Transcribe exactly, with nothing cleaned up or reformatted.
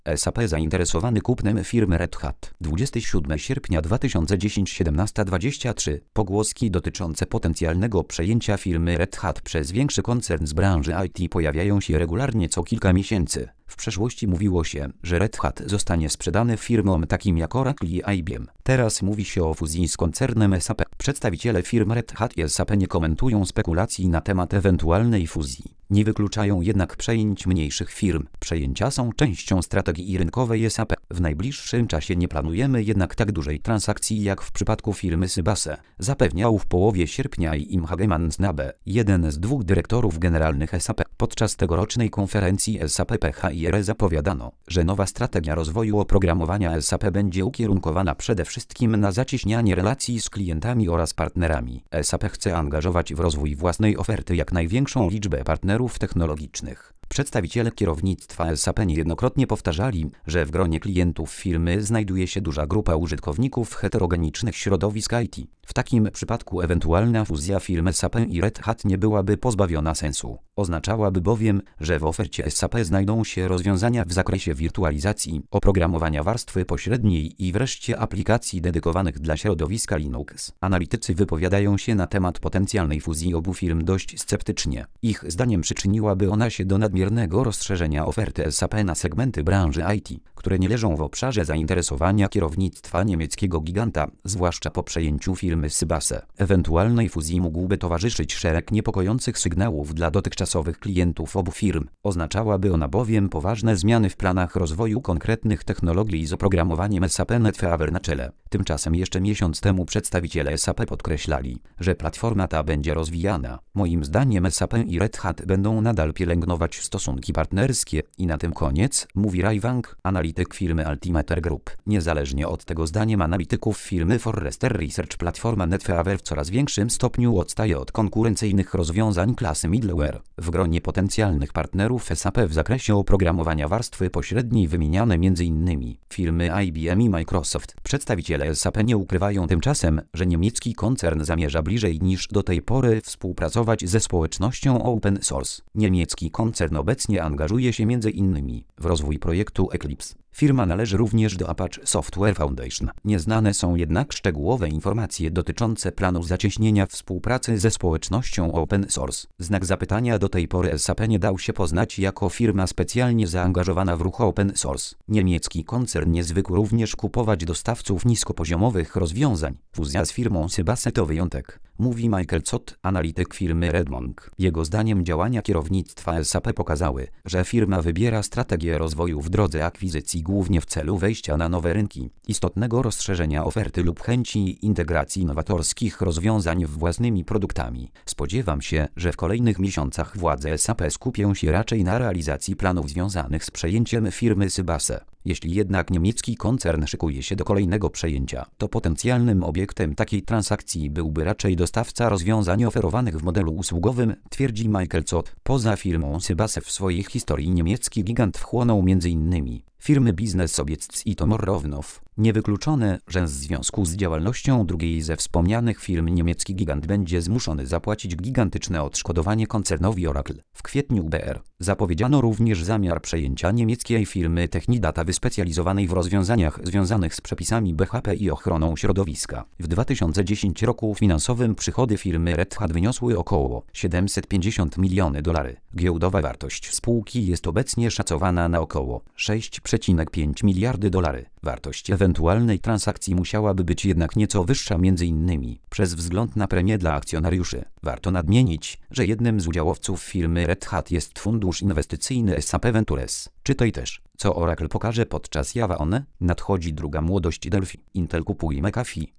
S A P zainteresowany kupnem firmy Red Hat. dwudziestego siódmego sierpnia dwa tysiące dziesiątego siedemnaście dwadzieścia trzy. Pogłoski dotyczące potencjalnego przejęcia firmy Red Hat przez większy koncern z branży I T pojawiają się regularnie co kilka miesięcy. W przeszłości mówiło się, że Red Hat zostanie sprzedany firmom takim jak Oracle i I B M. Teraz mówi się o fuzji z koncernem S A P. Przedstawiciele firm Red Hat i S A P nie komentują spekulacji na temat ewentualnej fuzji. Nie wykluczają jednak przejęć mniejszych firm. Przejęcia są częścią strategii rynkowej S A P. W najbliższym czasie nie planujemy jednak tak dużej transakcji jak w przypadku firmy Sybase, zapewniał w połowie sierpnia Im Hagemann Snabe, jeden z dwóch dyrektorów generalnych S A P. Podczas tegorocznej konferencji S A P P H I R zapowiadano, że nowa strategia rozwoju oprogramowania S A P będzie ukierunkowana przede wszystkim na zacieśnianie relacji z klientami oraz partnerami. S A P chce angażować w rozwój własnej oferty jak największą liczbę partnerów technologicznych. Przedstawiciele kierownictwa S A P niejednokrotnie powtarzali, że w gronie klientów firmy znajduje się duża grupa użytkowników heterogenicznych środowisk I T. W takim przypadku ewentualna fuzja firm S A P i Red Hat nie byłaby pozbawiona sensu. Oznaczałaby bowiem, że w ofercie S A P znajdą się rozwiązania w zakresie wirtualizacji, oprogramowania warstwy pośredniej i wreszcie aplikacji dedykowanych dla środowiska Linux. Analitycy wypowiadają się na temat potencjalnej fuzji obu firm dość sceptycznie. Ich zdaniem przyczyniłaby ona się do nadmiernego rozszerzenia oferty S A P na segmenty branży I T, które nie leżą w obszarze zainteresowania kierownictwa niemieckiego giganta, zwłaszcza po przejęciu firmy Sybase. Ewentualnej fuzji mógłby towarzyszyć szereg niepokojących sygnałów dla dotychczasowych klientów obu firm. Oznaczałaby ona bowiem poważne zmiany w planach rozwoju konkretnych technologii z oprogramowaniem S A P NetWeaver na czele. Tymczasem jeszcze miesiąc temu przedstawiciele S A P podkreślali, że platforma ta będzie rozwijana. Moim zdaniem S A P i Red Hat będą nadal pielęgnować stosunki partnerskie i na tym koniec, mówi Ray Wang, analityk firmy Altimeter Group. Niezależnie od tego zdaniem analityków firmy Forrester Research platforma NetWeaver w coraz większym stopniu odstaje od konkurencyjnych rozwiązań klasy middleware. W gronie potencjalnych partnerów S A P w zakresie oprogramowania warstwy pośredniej wymieniane m.in. firmy I B M i Microsoft. Przedstawiciele S A P nie ukrywają tymczasem, że niemiecki koncern zamierza bliżej niż do tej pory współpracować ze społecznością open source. Niemiecki koncern obecnie angażuje się m.in. w rozwój projektu Eclipse. Firma należy również do Apache Software Foundation. Nieznane są jednak szczegółowe informacje dotyczące planu zacieśnienia współpracy ze społecznością open source. Znak zapytania do tej pory S A P nie dał się poznać jako firma specjalnie zaangażowana w ruch open source. Niemiecki koncern nie zwykł również kupować dostawców niskopoziomowych rozwiązań. Fuzja z firmą Sybase to wyjątek, mówi Michael Zott, analityk firmy Redmond. Jego zdaniem działania kierownictwa S A P pokazały, że firma wybiera strategię rozwoju w drodze akwizycji głównie w celu wejścia na nowe rynki, istotnego rozszerzenia oferty lub chęci integracji nowatorskich rozwiązań w własnymi produktami. Spodziewam się, że w kolejnych miesiącach władze S A P skupią się raczej na realizacji planów związanych z przejęciem firmy Sybase. Jeśli jednak niemiecki koncern szykuje się do kolejnego przejęcia, to potencjalnym obiektem takiej transakcji byłby raczej dostawca rozwiązań oferowanych w modelu usługowym, twierdzi Michael Zott. Poza firmą Sybase w swojej historii niemiecki gigant wchłonął m.in. firmy Business Objects i Tomorrownow. Niewykluczone, że w związku z działalnością drugiej ze wspomnianych firm niemiecki gigant będzie zmuszony zapłacić gigantyczne odszkodowanie koncernowi Oracle. W kwietniu B R zapowiedziano również zamiar przejęcia niemieckiej firmy Technidata wyspecjalizowanej w rozwiązaniach związanych z przepisami B H P i ochroną środowiska. W dwa tysiące dziesiątym roku finansowym przychody firmy Red Hat wyniosły około siedemset pięćdziesiąt milionów dolarów. Giełdowa wartość spółki jest obecnie szacowana na około sześć przecinek pięć miliardy dolarów. Wartość ewentualnej transakcji musiałaby być jednak nieco wyższa m.in. przez wzgląd na premię dla akcjonariuszy. Warto nadmienić, że jednym z udziałowców firmy Red Hat jest fundusz inwestycyjny S A P Ventures. Czytaj też, co Oracle pokaże podczas Java One. Nadchodzi druga młodość Delphi. Intel kupuje McAfee.